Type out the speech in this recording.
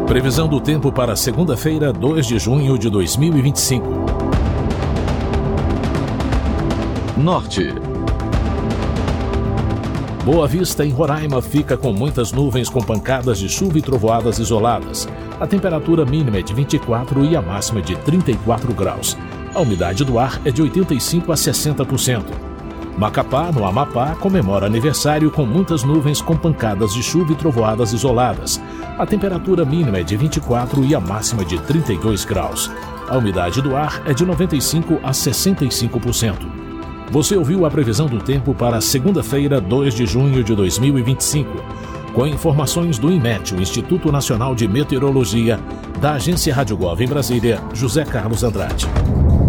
Previsão do tempo para segunda-feira, 2 de junho de 2025. Norte. Boa Vista, em Roraima, fica com muitas nuvens com pancadas de chuva e trovoadas isoladas. A temperatura mínima é de 24 e a máxima de 34 graus. A umidade do ar é de 85% a 60%. Macapá, no Amapá, comemora aniversário com muitas nuvens com pancadas de chuva e trovoadas isoladas. A temperatura mínima é de 24 e a máxima de 32 graus. A umidade do ar é de 95% a 65%. Você ouviu a previsão do tempo para segunda-feira, 2 de junho de 2025. Com informações do INMET, o Instituto Nacional de Meteorologia, da Agência Rádio Gov em Brasília, José Carlos Andrade.